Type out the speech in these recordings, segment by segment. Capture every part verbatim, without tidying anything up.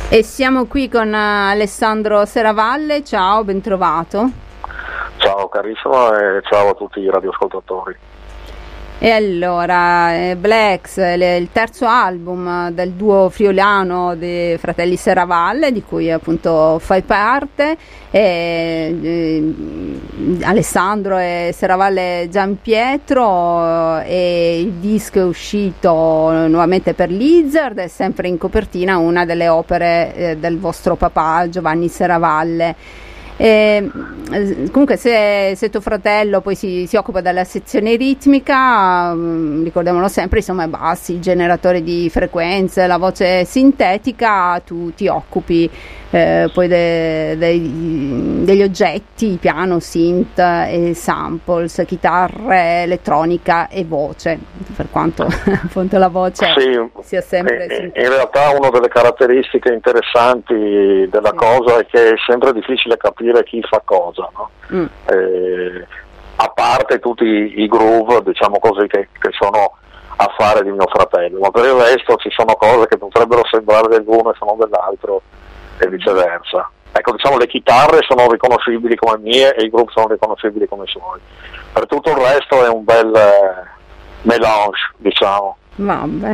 E siamo qui con Alessandro Serravalle, ciao, ben trovato. Ciao carissimo e ciao a tutti i radioascoltatori. E allora, eh, Blacks, le, il terzo album del duo friulano dei fratelli Serravalle, di cui appunto fai parte, e, eh, Alessandro e Serravalle Giampietro, e il disco è uscito nuovamente per Lizard, è sempre in copertina una delle opere eh, del vostro papà Giovanni Serravalle. E, comunque se, se tuo fratello poi si, si occupa della sezione ritmica, um, ricordiamolo sempre, insomma, bassi, il generatore di frequenze, la voce sintetica, tu ti occupi eh, poi de, de, degli oggetti, piano, synth e samples, chitarre, elettronica e voce, per quanto appunto la voce sì, sia sempre in, in realtà una delle caratteristiche interessanti della sì. cosa è che è sempre difficile capire chi fa cosa, no? mm. eh, a parte tutti i groove, diciamo così, che, che sono affare di mio fratello, ma per il resto ci sono cose che potrebbero sembrare dell'uno e sono dell'altro e viceversa. Ecco, diciamo, le chitarre sono riconoscibili come mie e i groove sono riconoscibili come suoi. Per tutto il resto è un bel eh, melange, diciamo. Vabbè.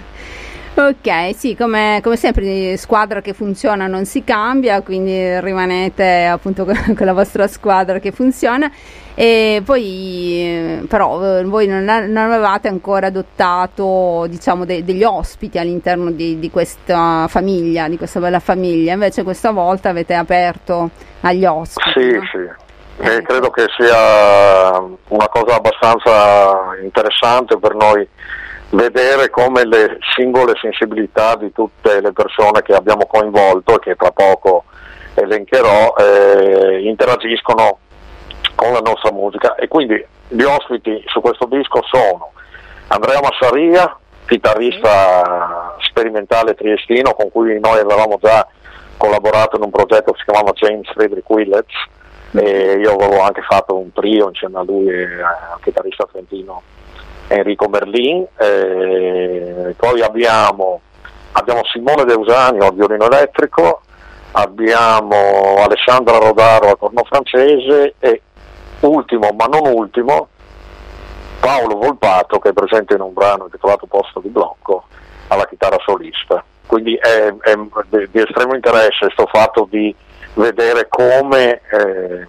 Ok, sì, come, come sempre squadra che funziona non si cambia, quindi rimanete appunto con, con la vostra squadra che funziona. E poi però voi non, non avevate ancora adottato, diciamo, de, degli ospiti all'interno di, di questa famiglia, di questa bella famiglia, invece questa volta avete aperto agli ospiti. Sì, no? sì. Eh, ecco. Credo che sia una cosa abbastanza interessante per noi vedere come le singole sensibilità di tutte le persone che abbiamo coinvolto e che tra poco elencherò eh, interagiscono con la nostra musica, e quindi gli ospiti su questo disco sono Andrea Massaria, chitarrista sperimentale triestino con cui noi avevamo già collaborato in un progetto che si chiamava James Frederick Willets, e io avevo anche fatto un trio insieme a lui e al chitarrista trentino Enrico Merlin. Eh, poi abbiamo, abbiamo Simone De Usanio al violino elettrico, abbiamo Alessandra Rodaro al corno francese e ultimo ma non ultimo Paolo Volpato, che è presente in un brano intitolato Posto di blocco alla chitarra solista. Quindi è, è di estremo interesse questo fatto di vedere come eh,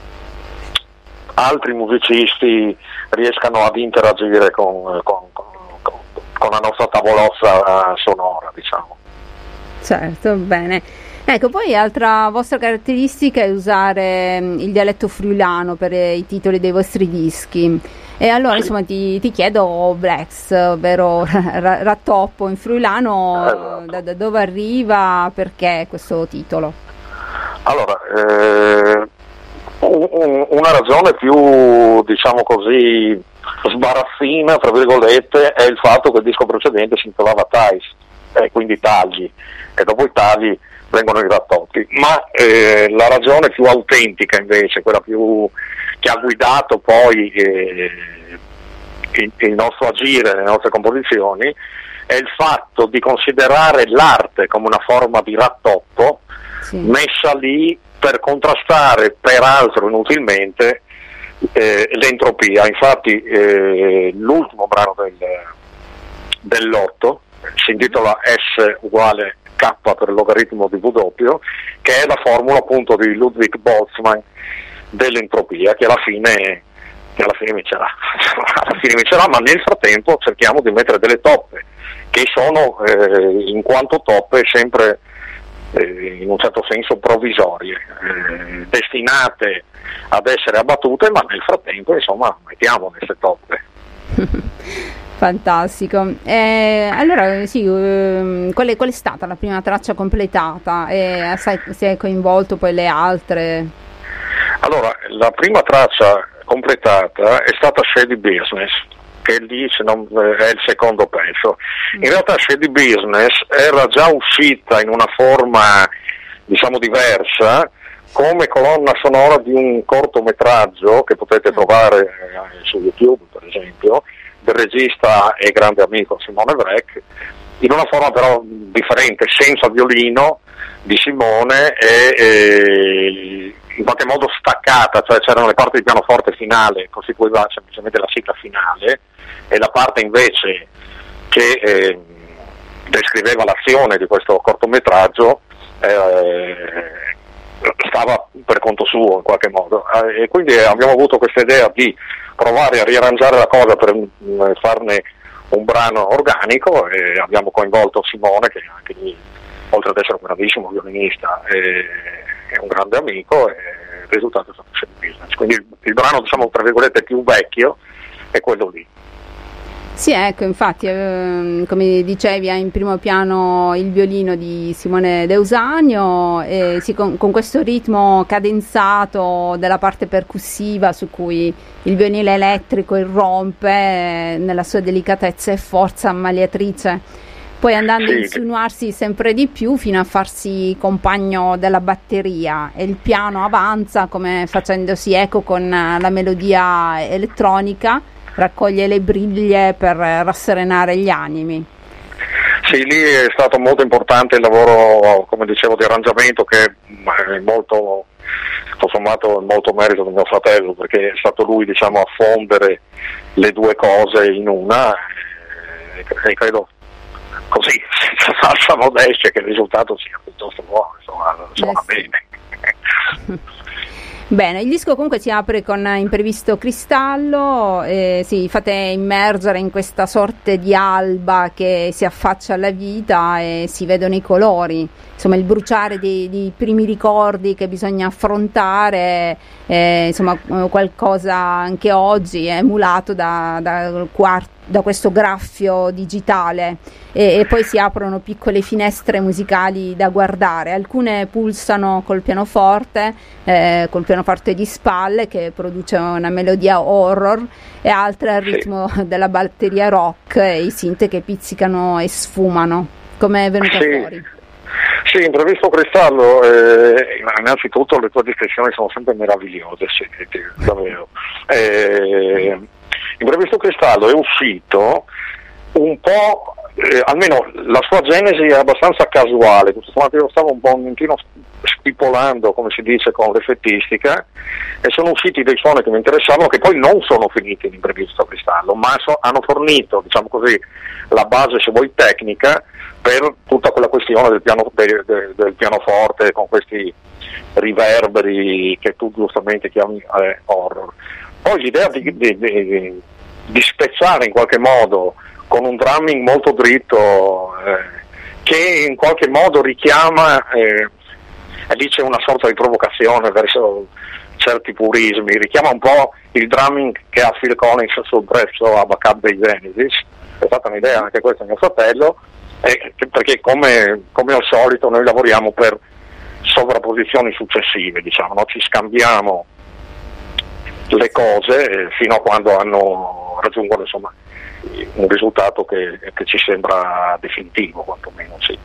altri musicisti riescano ad interagire con, con, con, con la nostra tavolozza sonora, diciamo. Certo, bene. Ecco, poi altra vostra caratteristica è usare il dialetto friulano per i titoli dei vostri dischi. E allora, sì. insomma, ti, ti chiedo, Blacks, ovvero ra- Rattoppo in friulano, esatto. da, da dove arriva, perché questo titolo? Allora, eh, un, una ragione più, diciamo così, sbarazzina, tra virgolette, è il fatto che il disco precedente si intitolava Tais, eh, quindi tagli, e dopo i tagli vengono i rattoppi, ma eh, la ragione più autentica invece, quella più che ha guidato poi eh, il, il nostro agire, le nostre composizioni, è il fatto di considerare l'arte come una forma di rattoppo, sì. messa lì per contrastare, peraltro inutilmente, eh, l'entropia. Infatti eh, l'ultimo brano del, del lotto si intitola S uguale K per logaritmo di W, che è la formula appunto di Ludwig Boltzmann dell'entropia, che alla fine che alla fine vincerà alla fine vincerà, ma nel frattempo cerchiamo di mettere delle toppe che sono eh, in quanto toppe sempre eh, in un certo senso provvisorie, eh, destinate ad essere abbattute, ma nel frattempo insomma mettiamo queste toppe. Fantastico. Eh, allora sì, eh, qual, è, qual è stata la prima traccia completata e sai, si è coinvolto poi le altre? Allora, la prima traccia completata è stata Shady Business, che lì se non, è il secondo pezzo. In realtà Shady Business era già uscita in una forma, diciamo, diversa, come colonna sonora di un cortometraggio che potete trovare eh, su YouTube, per esempio, del regista e grande amico Simone Vrek, in una forma però differente, senza violino, di Simone, e, e in qualche modo staccata, cioè c'erano le parti di pianoforte finale, costituiva semplicemente la sigla finale, e la parte invece che eh, descriveva l'azione di questo cortometraggio eh, stava per conto suo in qualche modo, eh, e quindi abbiamo avuto questa idea di provare a riarrangiare la cosa per mh, farne un brano organico, e abbiamo coinvolto Simone, che anche lui, oltre ad essere un grandissimo violinista, è un grande amico, e il risultato è stato Shaky Business. Quindi il, il brano, diciamo, tra virgolette, più vecchio è quello lì. Sì, ecco, infatti, eh, come dicevi, ha in primo piano il violino di Simone Deusanio, e sì, con, con questo ritmo cadenzato della parte percussiva su cui il violino elettrico irrompe eh, nella sua delicatezza e forza ammaliatrice, poi andando Sì. a insinuarsi sempre di più fino a farsi compagno della batteria, e il piano avanza come facendosi eco con la melodia elettronica, raccoglie le briglie per rasserenare gli animi. Sì, lì è stato molto importante il lavoro, come dicevo, di arrangiamento, che è molto, tutto sommato, molto merito del mio fratello, perché è stato lui, diciamo, a fondere le due cose in una, e credo così, senza falsa modestia, che il risultato sia piuttosto buono, insomma, suona eh sì. bene. Bene, il disco comunque si apre con Imprevisto Cristallo, eh, si fate immergere in questa sorte di alba che si affaccia alla vita e si vedono i colori, insomma il bruciare dei, dei primi ricordi che bisogna affrontare, eh, insomma qualcosa anche oggi emulato da, da, da questo graffio digitale, e, e poi si aprono piccole finestre musicali da guardare, alcune pulsano col pianoforte, eh, col pianoforte di spalle che produce una melodia horror, e altre al ritmo sì. della batteria rock e i synth che pizzicano e sfumano. Come è venuta sì. fuori? Sì, Imprevisto Cristallo, eh, innanzitutto le tue descrizioni sono sempre meravigliose, sì, davvero. Eh, Imprevisto Cristallo è uscito un po', eh, almeno la sua genesi è abbastanza casuale, io stavo un po' un momentino stipolando, come si dice, con l'effettistica, e sono usciti dei suoni che mi interessavano, che poi non sono finiti in Imprevisto Cristallo, ma so, hanno fornito, diciamo così, la base, se vuoi, tecnica per tutta quella questione del, piano, del, del, del pianoforte, con questi riverberi che tu giustamente chiami eh, horror. Poi l'idea di, di, di, di spezzare in qualche modo con un drumming molto dritto, eh, che in qualche modo richiama, eh, e lì c'è una sorta di provocazione verso certi purismi, richiama un po' il drumming che ha Phil Collins sul prezzo a Backup dei Genesis. È stata un'idea anche questa di mio fratello, eh, perché come, come al solito noi lavoriamo per sovrapposizioni successive, diciamo, no? Ci scambiamo le cose eh, fino a quando hanno raggiungono, insomma, un risultato che, che ci sembra definitivo, quantomeno, sì.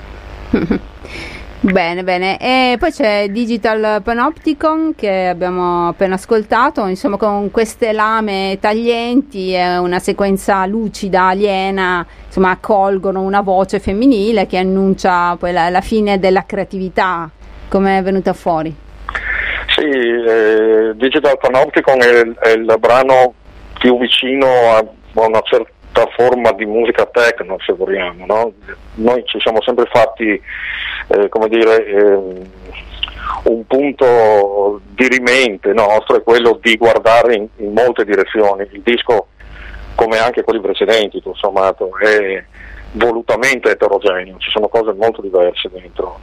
Bene, bene. E poi c'è Digital Panopticon che abbiamo appena ascoltato, insomma, con queste lame taglienti e una sequenza lucida, aliena, insomma, accolgono una voce femminile che annuncia poi la, la fine della creatività. Come è venuta fuori? Sì, eh, Digital Panopticon è, è il brano più vicino a una certa forma di musica techno, se vogliamo, no? Noi ci siamo sempre fatti, eh, come dire, eh, un punto dirimente nostro è quello di guardare in, in molte direzioni. Il disco, come anche quelli precedenti, tutto sommato, è volutamente eterogeneo, ci sono cose molto diverse dentro.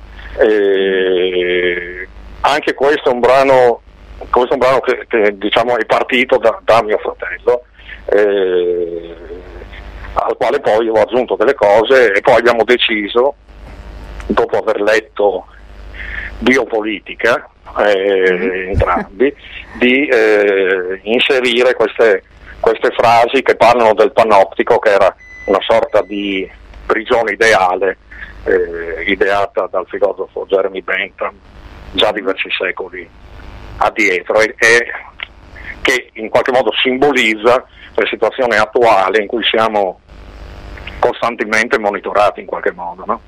E anche questo è un brano, questo è un brano che, che diciamo è partito da, da mio fratello, eh, al quale poi ho aggiunto delle cose, e poi abbiamo deciso, dopo aver letto biopolitica eh, entrambi, di eh, inserire queste, queste frasi che parlano del panoptico, che era una sorta di prigione ideale eh, ideata dal filosofo Jeremy Bentham già diversi secoli addietro, e, e che in qualche modo simbolizza la situazione attuale in cui siamo costantemente monitorati in qualche modo, no?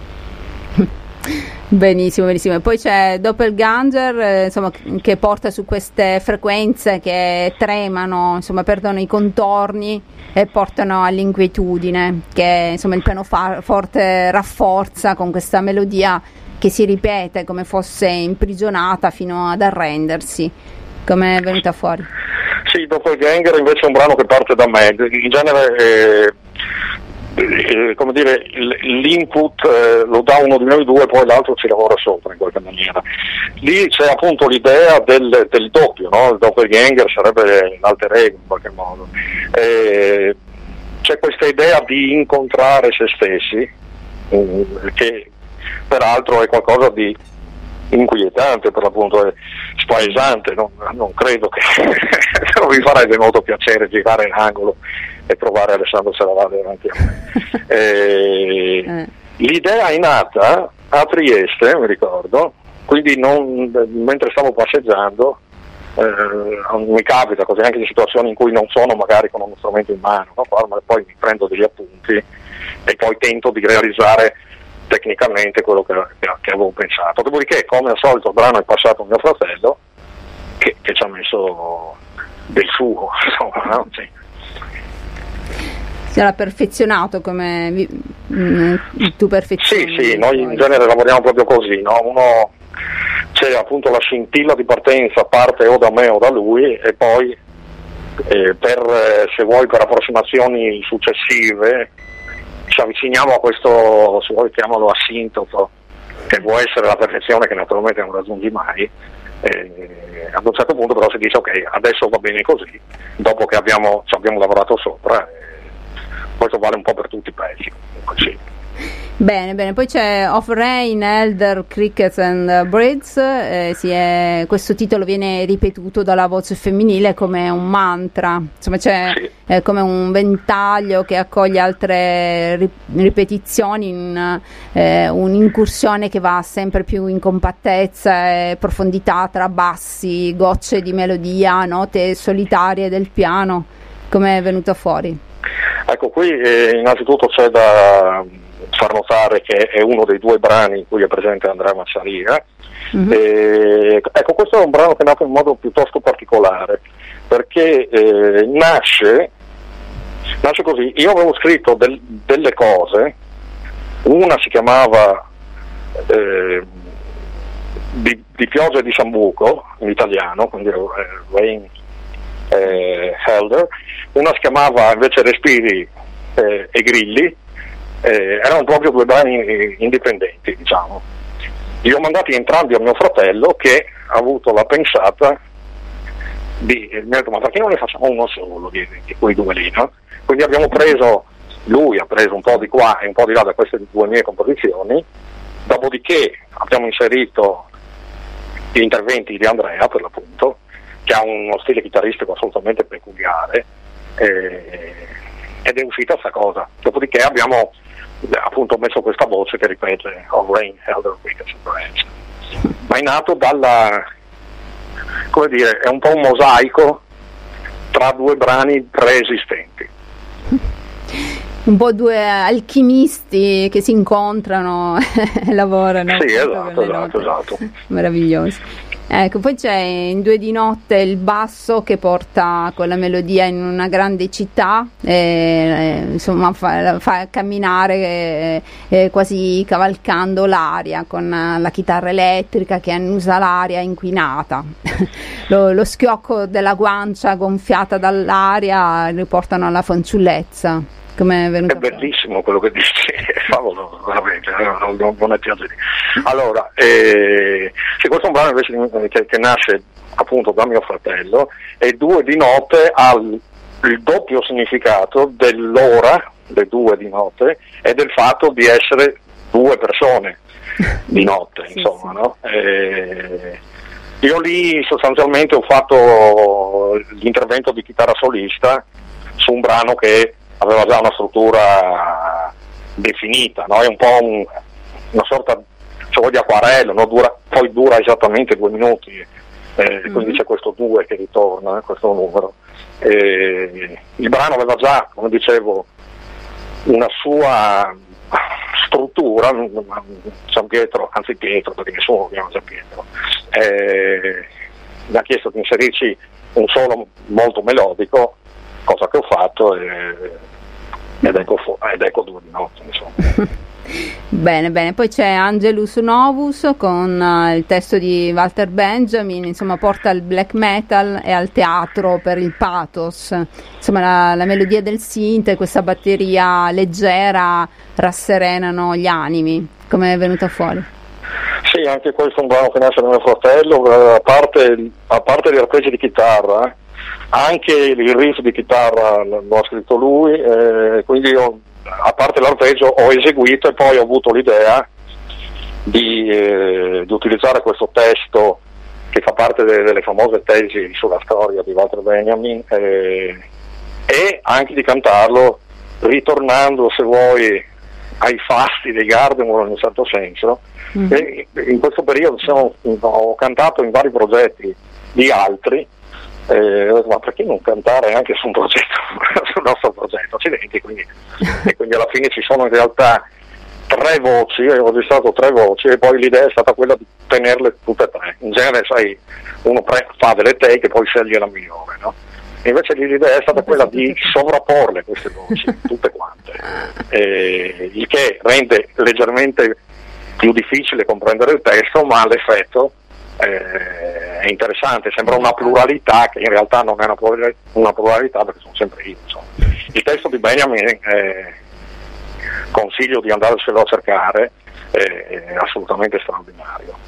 Benissimo, benissimo. E poi c'è Doppelganger, eh, insomma, che porta su queste frequenze che tremano, insomma, perdono i contorni e portano all'inquietudine, che insomma il pianoforte rafforza con questa melodia che si ripete come fosse imprigionata fino ad arrendersi. Come è venuta fuori? Sì, Doppelganger invece è un brano che parte da me. In genere eh, eh, come dire, l'input eh, lo dà uno di noi due, poi l'altro ci lavora sopra in qualche maniera. Lì c'è appunto l'idea del, del doppio, no? Il Doppelganger sarebbe l'alter ego in qualche modo. Eh, c'è questa idea di incontrare se stessi, eh, che peraltro è qualcosa di inquietante, per l'appunto è spaesante, non, non credo che non vi farebbe molto piacere girare in angolo e trovare Alessandro Serravalle davanti a me. eh, l'idea è nata a Trieste, mi ricordo, quindi non, mentre stavo passeggiando, eh, mi capita così anche in situazioni in cui non sono magari con uno strumento in mano, no? Ma poi mi prendo degli appunti e poi tento di realizzare tecnicamente quello che, che, che avevo pensato. Dopodiché, come al solito, il brano è passato a mio fratello che, che ci ha messo del suo, insomma, no? Sì. Si era perfezionato come vi, mh, tu perfezioni. Sì, sì, noi in genere lavoriamo proprio così, no? Uno c'è appunto la scintilla di partenza, parte o da me o da lui, e poi eh, per eh, se vuoi per approssimazioni successive ci avviciniamo a questo, se vuoi chiamalo asintoto, che può essere la perfezione che naturalmente non raggiungi mai. Eh, ad un certo punto però si dice ok, adesso va bene così, dopo che abbiamo, ci abbiamo lavorato sopra. Eh, questo vale un po' per tutti i pezzi, comunque, sì. Bene, bene, poi c'è Of Rain, Elder, Crickets and Birds, eh, sì, è, questo titolo viene ripetuto dalla voce femminile come un mantra, insomma c'è Sì. eh, come un ventaglio che accoglie altre ri- ripetizioni, in, eh, un'incursione che va sempre più in compattezza e profondità tra bassi, gocce di melodia, note solitarie del piano. Come è venuto fuori? Ecco, qui eh, innanzitutto c'è da far notare che è uno dei due brani in cui è presente Andrea Massaria. Mm-hmm. E, ecco, questo è un brano che è nato in modo piuttosto particolare, perché eh, nasce, nasce così. Io avevo scritto del, delle cose, una si chiamava eh, di, di pioggia e di sambuco in italiano, quindi eh, Rain eh, Helder, una si chiamava invece Respiri eh, e Grilli. Eh, erano proprio due brani indipendenti, diciamo. Li ho mandati entrambi a mio fratello, che ha avuto la pensata di, mi ha detto, ma perché non ne facciamo uno solo di, di quei due lì, no? Quindi abbiamo preso, lui ha preso un po' di qua e un po' di là da queste due mie composizioni, dopodiché abbiamo inserito gli interventi di Andrea, per l'appunto, che ha uno stile chitarristico assolutamente peculiare, eh, ed è uscita questa cosa. Dopodiché abbiamo appunto messo questa voce che ripete Of Rain, Elder, Crickets and Birds. Ma è nato dalla, come dire, è un po' un mosaico tra due brani preesistenti. Un po' due alchimisti che si incontrano e lavorano. Sì, esatto, esatto, esatto. Meraviglioso. Ecco, poi c'è in Due di notte il basso che porta con la melodia in una grande città, e, e, insomma fa, fa camminare e, e quasi cavalcando l'aria con la chitarra elettrica che annusa l'aria inquinata. lo, lo schiocco della guancia gonfiata dall'aria riportano alla fanciullezza. Come è venuto? È bellissimo quello che dici, favolo, veramente, non, non, non è piacere. Allora, eh, sì, questo è un brano invece che, che nasce appunto da mio fratello, e Due di notte ha il, il doppio significato dell'ora, le due di notte, e del fatto di essere due persone di notte, sì, insomma, sì. No? Eh, io lì sostanzialmente ho fatto l'intervento di chitarra solista su un brano che aveva già una struttura definita, no? È un po' un, una sorta cioè, di acquarello, no? Dura, poi dura esattamente due minuti, eh, mm-hmm. Quindi c'è questo due che ritorna, eh, questo numero. Eh, il brano aveva già, come dicevo, una sua struttura. San Pietro, anzi Pietro, perché nessuno lo chiama San Pietro, eh, mi ha chiesto di inserirci un solo molto melodico, cosa che ho fatto, e, ed, ecco, ed ecco due di notte, insomma. Bene, bene, poi c'è Angelus Novus con uh, il testo di Walter Benjamin, insomma porta al black metal e al teatro per il pathos, insomma la, la melodia del synth e questa batteria leggera rasserenano gli animi. Come è venuta fuori? Sì, anche questo è un brano che nasce da mio fratello, a parte, a parte gli arpeggi di chitarra, anche il riff di chitarra l'ho scritto lui, eh, quindi io, a parte l'arpeggio, ho eseguito e poi ho avuto l'idea di, eh, di utilizzare questo testo che fa parte de- delle famose tesi sulla storia di Walter Benjamin, eh, e anche di cantarlo ritornando, se vuoi, ai fasti dei Gardermoor in un certo senso. Mm. E in questo periodo diciamo, ho cantato in vari progetti di altri, eh, ma perché non cantare anche su un progetto, sul nostro progetto, accidenti, quindi, e quindi alla fine ci sono in realtà tre voci, ho registrato tre voci e poi l'idea è stata quella di tenerle tutte e tre. In genere, sai, uno pre- fa delle take e poi sceglie la migliore, no? E invece l'idea è stata quella di sovrapporle queste voci, tutte quante, eh, il che rende leggermente più difficile comprendere il testo, ma l'effetto eh, è interessante, sembra una pluralità che in realtà non è una pluralità, una pluralità perché sono sempre io, insomma. Il testo di Benjamin, eh, consiglio di andarselo a cercare, eh, è assolutamente straordinario.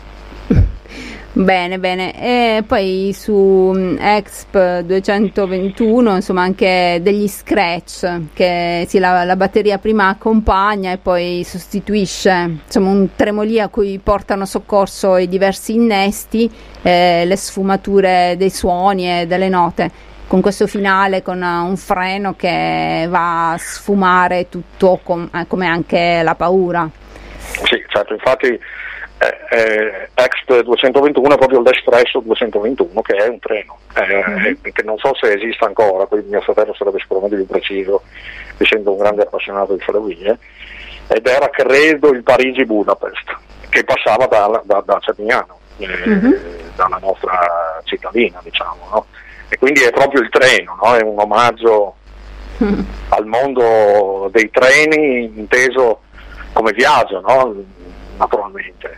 Bene, bene, e poi su Exp duecentoventuno insomma anche degli scratch che sì, la, la batteria prima accompagna e poi sostituisce, insomma un tremolì a cui portano soccorso i diversi innesti, eh, le sfumature dei suoni e delle note, con questo finale con un freno che va a sfumare tutto com- come anche la paura. Sì, certo, infatti Eh, eh, Exp duecentoventuno è proprio l'Espresso duecentoventuno, che è un treno, eh, mm-hmm. che non so se esista ancora, quindi mio fratello sarebbe sicuramente più preciso, essendo un grande appassionato di ferrovie, ed era credo il Parigi-Budapest, che passava da, da, da Cermignano, eh, mm-hmm. dalla nostra cittadina, diciamo, no? E quindi è proprio il treno, no? È un omaggio mm-hmm. al mondo dei treni inteso come viaggio, no? Naturalmente.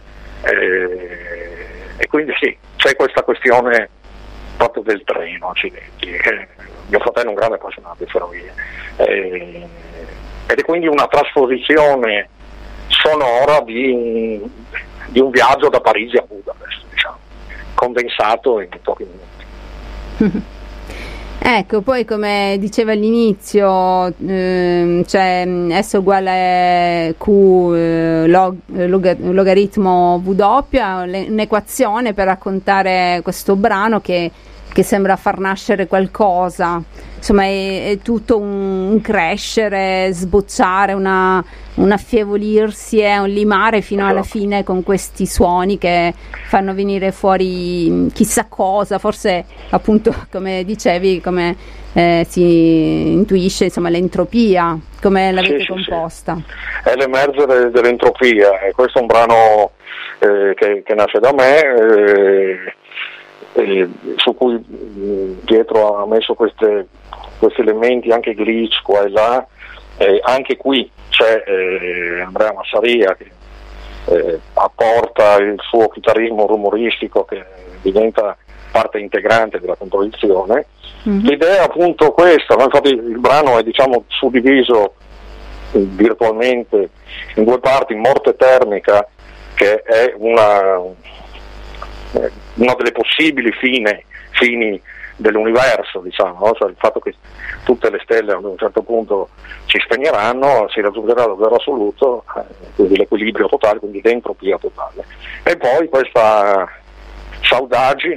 Eh, e quindi sì, c'è questa questione proprio del treno, accidenti. Eh, mio fratello è un grande appassionato di ferrovie, eh, ed è quindi una trasposizione sonora di un, di un viaggio da Parigi a Budapest, diciamo, condensato in pochi minuti. Ecco, poi come diceva all'inizio, ehm, c'è S uguale Q eh, log, log, logaritmo W, un'equazione per raccontare questo brano che, che sembra far nascere qualcosa, insomma è, è tutto un, un crescere, sbocciare, una, un affievolirsi e un limare fino alla fine con questi suoni che fanno venire fuori chissà cosa, forse appunto come dicevi, come eh, si intuisce insomma l'entropia, come l'avete sì, composta. Sì, sì. È l'emergere dell'entropia, e questo è un brano eh, che, che nasce da me, eh, eh, su cui Pietro ha messo queste, questi elementi, anche glitch qua e là, eh, anche qui c'è eh, Andrea Massaria che eh, apporta il suo chitarrismo rumoristico che diventa parte integrante della composizione. Mm-hmm. L'idea è appunto questa, no? Infatti il brano è diciamo suddiviso eh, virtualmente in due parti: Morte termica, che è una, eh, una delle possibili fine, fini dell'universo, diciamo, no? Cioè il fatto che tutte le stelle ad un certo punto si spegneranno, si raggiungerà lo zero assoluto, eh, quindi l'equilibrio totale, quindi l'entropia totale. E poi questa saudade,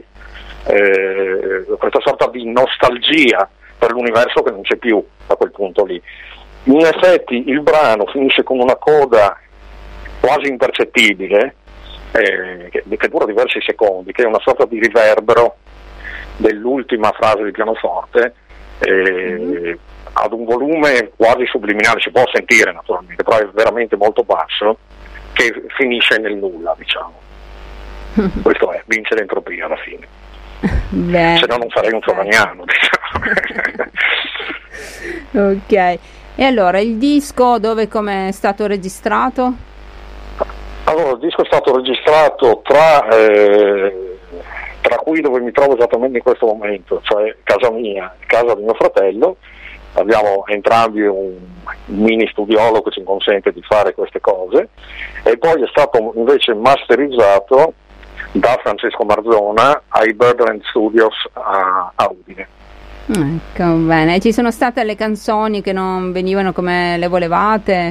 eh, questa sorta di nostalgia per l'universo che non c'è più a quel punto lì. In effetti il brano finisce con una coda quasi impercettibile, eh, che, che dura diversi secondi, che è una sorta di riverbero dell'ultima frase di pianoforte, eh, mm-hmm. ad un volume quasi subliminale, si può sentire naturalmente, però è veramente molto basso, che finisce nel nulla, diciamo. Questo è, vince l'entropia alla fine. Beh, se no non sarei un sovraniano, diciamo. Ok, e allora il disco dove e come è stato registrato? Allora, il disco è stato registrato tra, eh, tra qui dove mi trovo esattamente in questo momento, cioè casa mia e casa di mio fratello. Abbiamo entrambi un mini studiolo che ci consente di fare queste cose, e poi è stato invece masterizzato da Francesco Marzona ai Birdland Studios a, a Udine. Ecco, bene. Ci sono state le canzoni che non venivano come le volevate?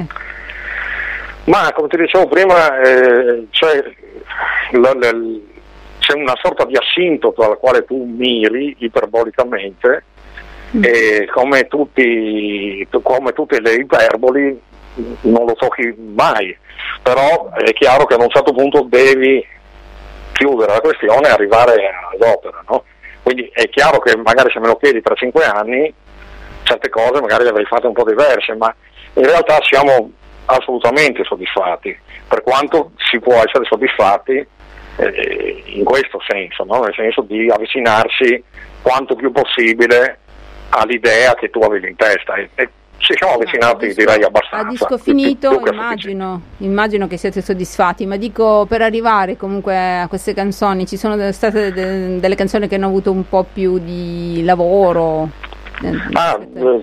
Ma come ti dicevo prima, eh, c'è, la, la, c'è una sorta di assintoto alla quale tu miri iperbolicamente, mm. e come, tutti, come tutte le iperboli non lo tocchi mai, però è chiaro che ad un certo punto devi chiudere la questione e arrivare all'opera, no? Quindi è chiaro che magari se me lo chiedi tra cinque anni certe cose magari le avrei fatte un po' diverse, ma in realtà siamo assolutamente soddisfatti, per quanto si può essere soddisfatti eh, in questo senso, no? Nel senso di avvicinarsi quanto più possibile all'idea che tu avevi in testa, e, e ci siamo avvicinati, disco, direi abbastanza. A disco finito più, più immagino, immagino che siete soddisfatti, ma dico, per arrivare comunque a queste canzoni ci sono state de- delle canzoni che hanno avuto un po' più di lavoro? Ah, eh,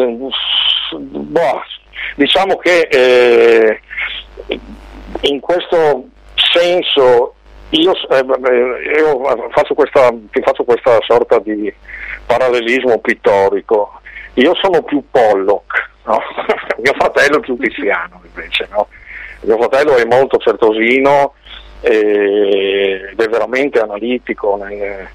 boh, diciamo che eh, in questo senso io, eh, io faccio questa, faccio questa sorta di parallelismo pittorico. Io sono più Pollock, no? Mio fratello è più Tiziano invece, no? Mio fratello è molto certosino eh, ed è veramente analitico, eh,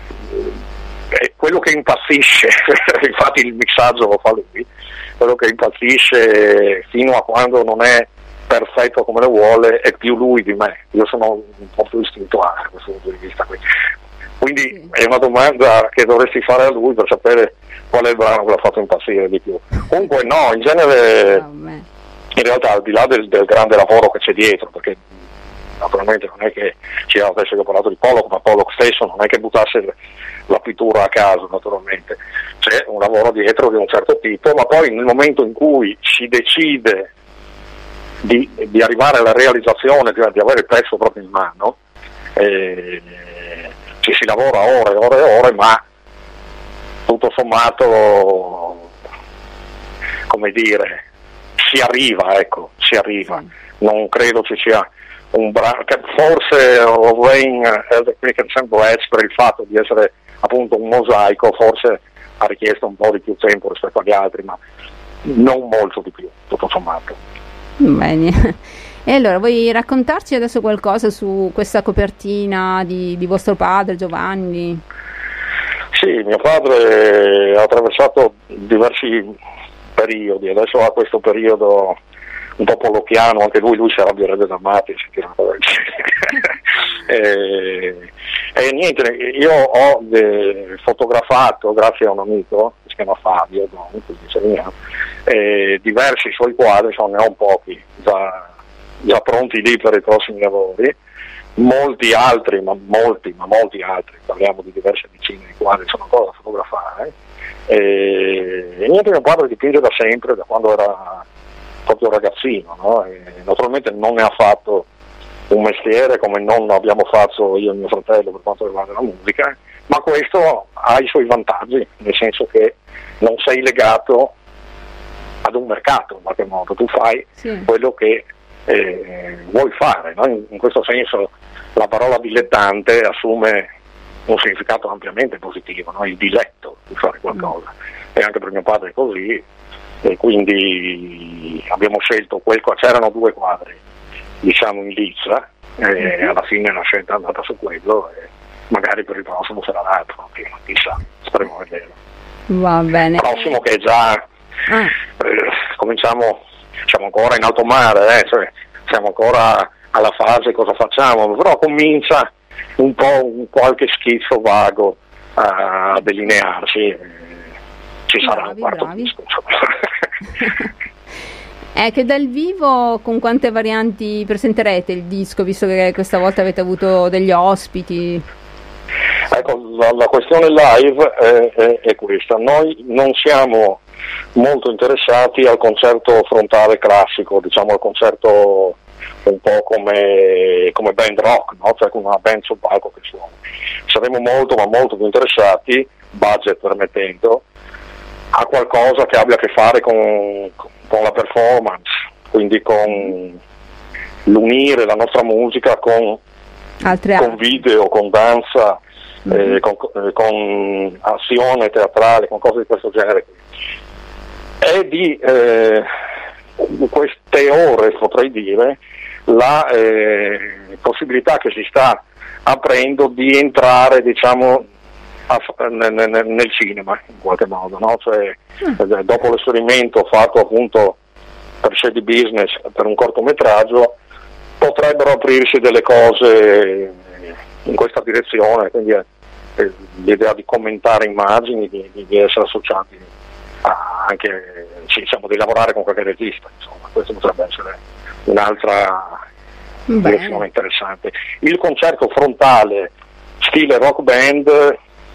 è quello che impazzisce, infatti il mixaggio lo fa lui, quello che impazzisce fino a quando non è perfetto come lo vuole è più lui di me, io sono un po' più istintuale da questo punto di vista qui. Quindi sì. È una domanda che dovresti fare a lui per sapere qual è il brano che l'ha fatto impazzire di più. Comunque no, in genere, in realtà al di là del, del grande lavoro che c'è dietro, perché naturalmente non è che ci adesso che ho parlato di Pollock, ma Pollock stesso non è che buttasse la pittura a caso, naturalmente c'è un lavoro dietro di un certo tipo, ma poi nel momento in cui si decide di, di arrivare alla realizzazione, di, di avere il pezzo proprio in mano, eh, ci si lavora ore e ore e ore, ma tutto sommato, come dire, si arriva, ecco, si arriva. Non credo ci sia un brano, forse Rain Held Cricket Sample Edge, per il fatto di essere appunto un mosaico, forse ha richiesto un po' di più tempo rispetto agli altri, ma non molto di più, tutto sommato. Bene. E allora, vuoi raccontarci adesso qualcosa su questa copertina di, di vostro padre, Giovanni? Sì, mio padre ha attraversato diversi periodi, adesso ha questo periodo un po' pollocchiano, anche lui, lui si arrabbierebbe da matti, e, e niente, io ho eh, fotografato, grazie a un amico che si chiama Fabio, no, mio, eh, diversi suoi quadri, insomma, ne ho pochi già, già pronti lì per i prossimi lavori. Molti altri, ma molti, ma molti altri, parliamo di diverse decine di quadri, sono ancora da fotografare. E, e niente, mio padre dipinge da sempre, da quando era proprio ragazzino, no? E naturalmente non ne ha fatto un mestiere come non abbiamo fatto io e mio fratello per quanto riguarda la musica, ma questo ha i suoi vantaggi, nel senso che non sei legato ad un mercato in qualche modo, tu fai sì. quello che Eh, vuoi fare, no? in, in questo senso la parola dilettante assume un significato ampiamente positivo, no? Il diletto di fare qualcosa, mm. e anche per mio padre è così, e quindi abbiamo scelto quel qua, c'erano due quadri diciamo in lizza, e mm. alla fine la scelta è andata su quello, e magari per il prossimo sarà l'altro, chissà, speriamo vedere. Va bene. Il prossimo che è già ah. eh, cominciamo, siamo ancora in alto mare, eh, cioè siamo ancora alla fase cosa facciamo, però comincia un po' un qualche schizzo vago a delinearsi, ci sarà bravi, un quarto bravi. disco. È che dal vivo con quante varianti presenterete il disco, visto che questa volta avete avuto degli ospiti? Ecco, la, la questione live è, è, è questa. Noi non siamo molto interessati al concerto frontale classico, diciamo al concerto un po' come, come band rock, no? Cioè con una band sul palco che suona. Saremo molto ma molto più interessati, budget permettendo, a qualcosa che abbia a che fare con, con la performance, quindi con l'unire la nostra musica con, Altre con video, con danza, mm-hmm. eh, con, eh, con azione teatrale, con cose di questo genere. È di eh, queste ore, potrei dire, la eh, possibilità che si sta aprendo di entrare, diciamo, a, nel, nel, nel cinema in qualche modo, no? Cioè, mm. dopo l'esperimento fatto appunto per Shady Business per un cortometraggio, potrebbero aprirsi delle cose in questa direzione, quindi eh, l'idea di commentare immagini, di, di essere associati a, anche sì, diciamo, di lavorare con qualche regista, insomma, questo potrebbe essere un'altra Bene. direzione interessante. Il concerto frontale stile rock band,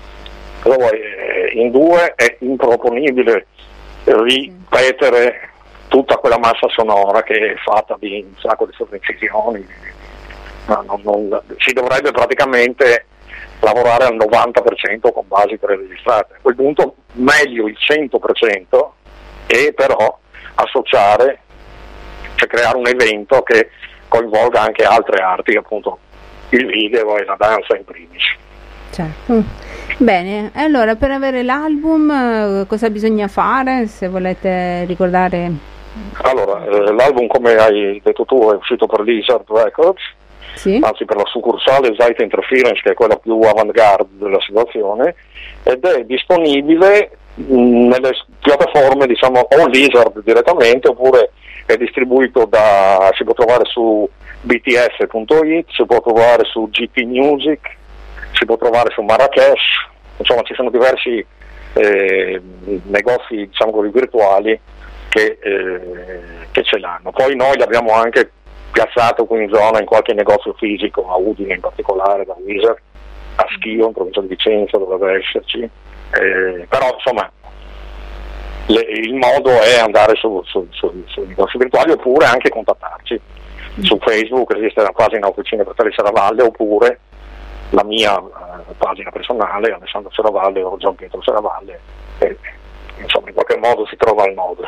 in due è improponibile ripetere tutta quella massa sonora che è fatta di un sacco di sovrincisioni. No, non, non, si dovrebbe praticamente lavorare al novanta per cento con basi preregistrate. A quel punto meglio il cento per cento e però associare, cioè creare un evento che coinvolga anche altre arti, appunto il video e la danza in primis. Certo. Bene, allora per avere l'album cosa bisogna fare, se volete ricordare? Allora, eh, l'album, come hai detto tu, è uscito per Lizard Records, sì. Anzi per la succursale Zeit Interference, che è quella più avant-garde della situazione, ed è disponibile mh, nelle piattaforme, diciamo, o Lizard direttamente, oppure è distribuito da, si può trovare su b t s punto i t, si può trovare su G P Music, si può trovare su Marrakesh, insomma ci sono diversi eh, negozi, diciamo così, virtuali che, eh, che ce l'hanno. Poi noi l'abbiamo anche piazzato qui in zona in qualche negozio fisico, a Udine in particolare, da Wizard, a Schio in provincia di Vicenza dovrebbe esserci, eh, però insomma le, il modo è andare su, su, su, sui negozi virtuali oppure anche contattarci. Su Facebook esiste la pagina Officine Fratelli Serravalle, oppure la mia eh, pagina personale, Alessandro Serravalle o Gian Pietro Serravalle, e insomma in qualche modo si trova il modo.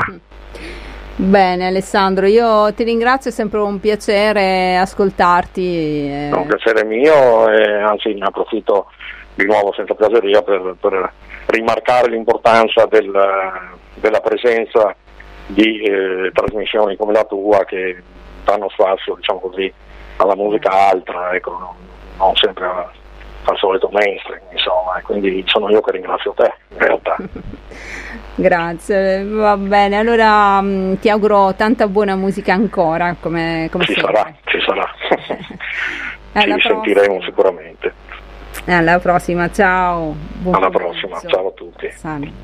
Bene Alessandro, io ti ringrazio, è sempre un piacere ascoltarti. È un piacere mio e anzi ne approfitto di nuovo senza piaceria per, per rimarcare l'importanza del, della presenza di eh, trasmissioni come la tua che danno spazio, diciamo così, alla musica altra, ecco, non, non sempre a, al solito mainstream, insomma, e quindi sono io che ringrazio te in realtà. Grazie, va bene, allora mh, ti auguro tanta buona musica ancora, come, come ci sempre. sarà, ci sarà. Alla ci prossima. sentiremo sicuramente. Alla prossima, ciao. Buon Alla pomeriggio. prossima, ciao a tutti. Salve.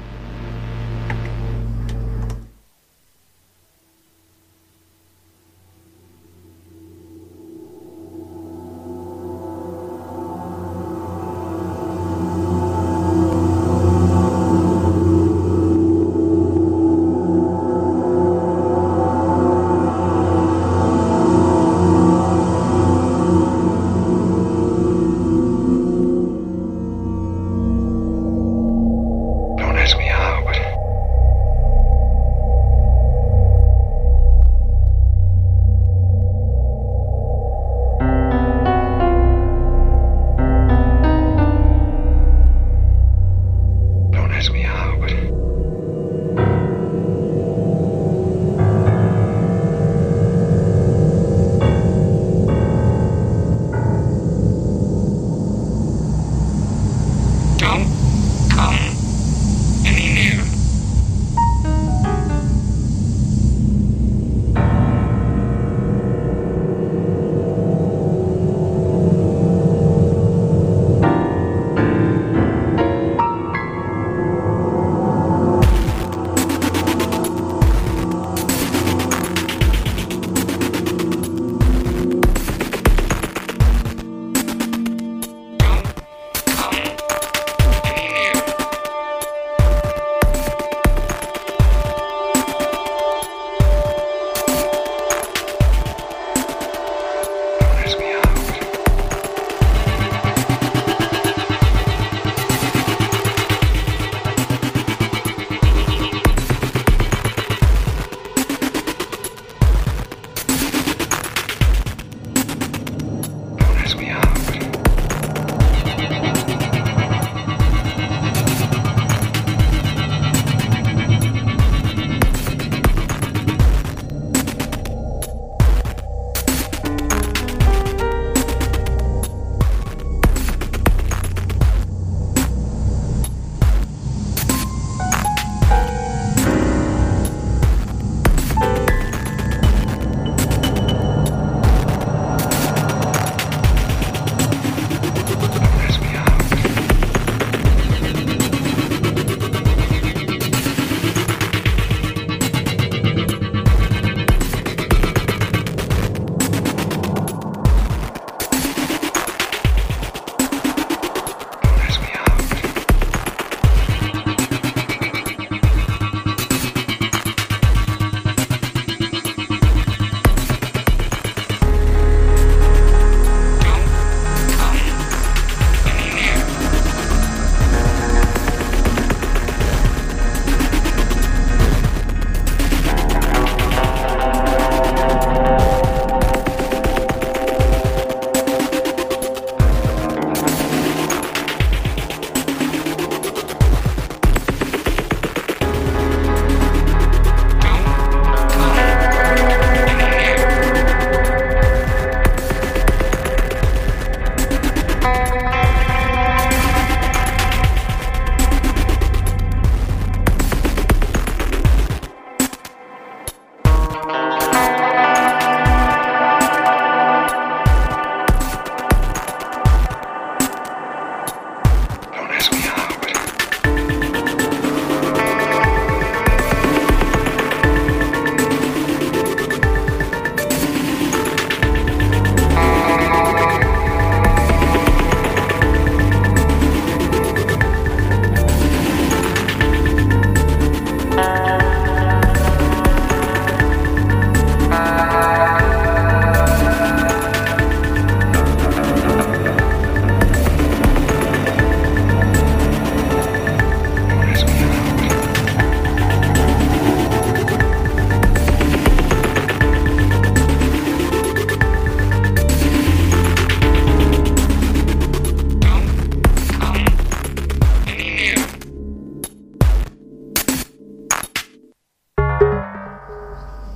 Don't ask me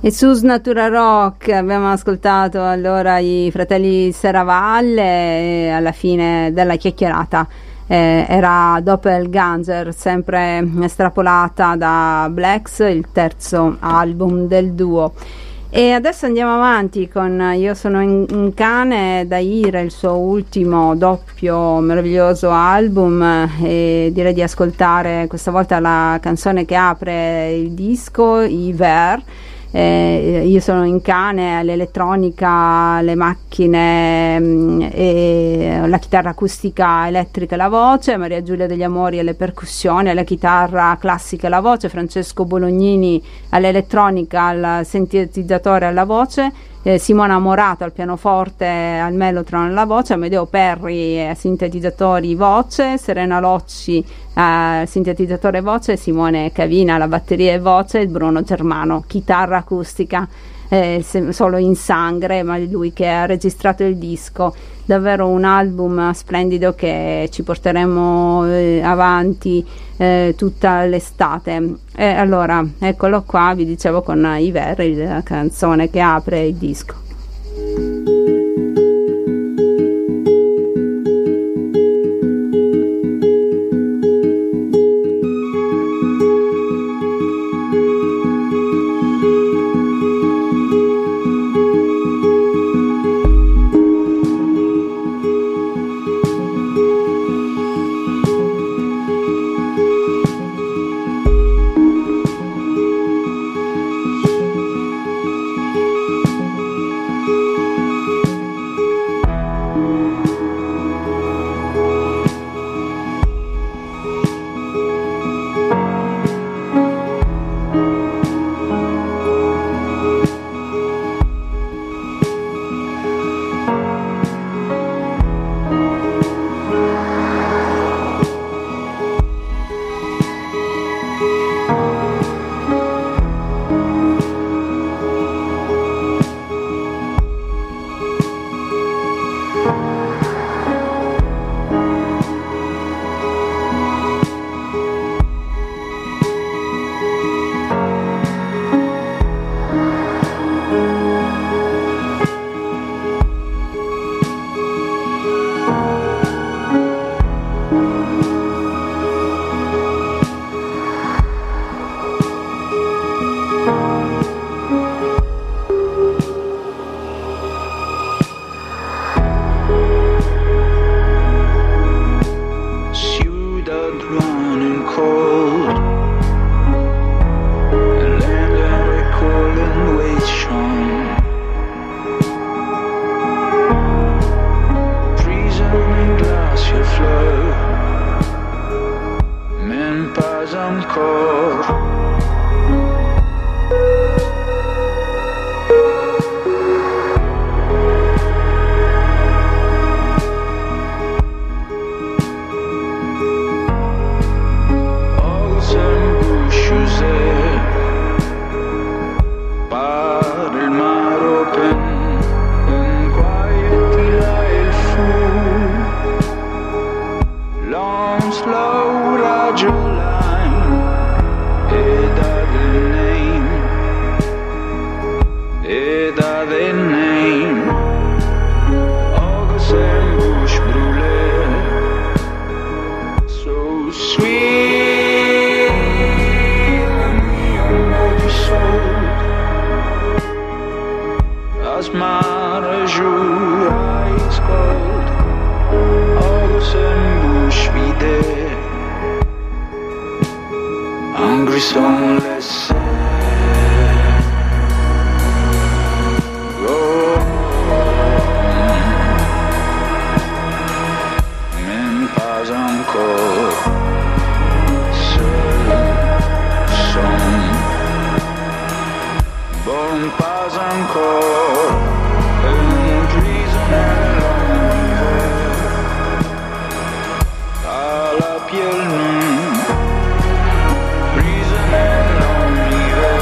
E su Natura Rock abbiamo ascoltato allora i fratelli Serravalle e alla fine della chiacchierata eh, era Doppelganger, sempre estrapolata da Blacks, il terzo album del duo. E adesso andiamo avanti con Io sono in, in cane, da Ira, il suo ultimo doppio meraviglioso album, e direi di ascoltare questa volta la canzone che apre il disco, Iver. Eh, io sono in cane, all'elettronica, le macchine, mh, e la chitarra acustica elettrica e la voce, Maria Giulia Degli Amori alle percussioni, alla chitarra classica e la voce, Francesco Bolognini all'elettronica, al sintetizzatore e alla voce, eh, Simona Morato al pianoforte, al mellotron alla voce, Amedeo Perri a sintetizzatori voce, Serena Locci al sintetizzatore voce, Simone Cavina alla batteria e voce, e Bruno Germano chitarra acustica, eh, solo in Sangre, ma è lui che ha registrato il disco. Davvero un album splendido che ci porteremo eh, avanti eh, tutta l'estate. E allora eccolo qua, vi dicevo, con Iver, la canzone che apre il disco. Prisoner, lonely.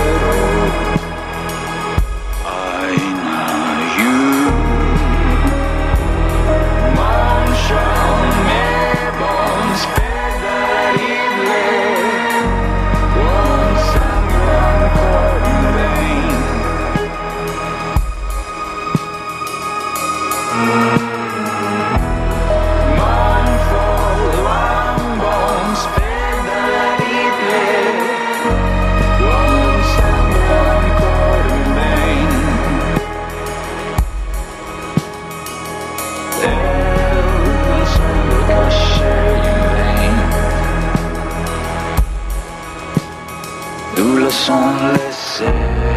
Sont laissés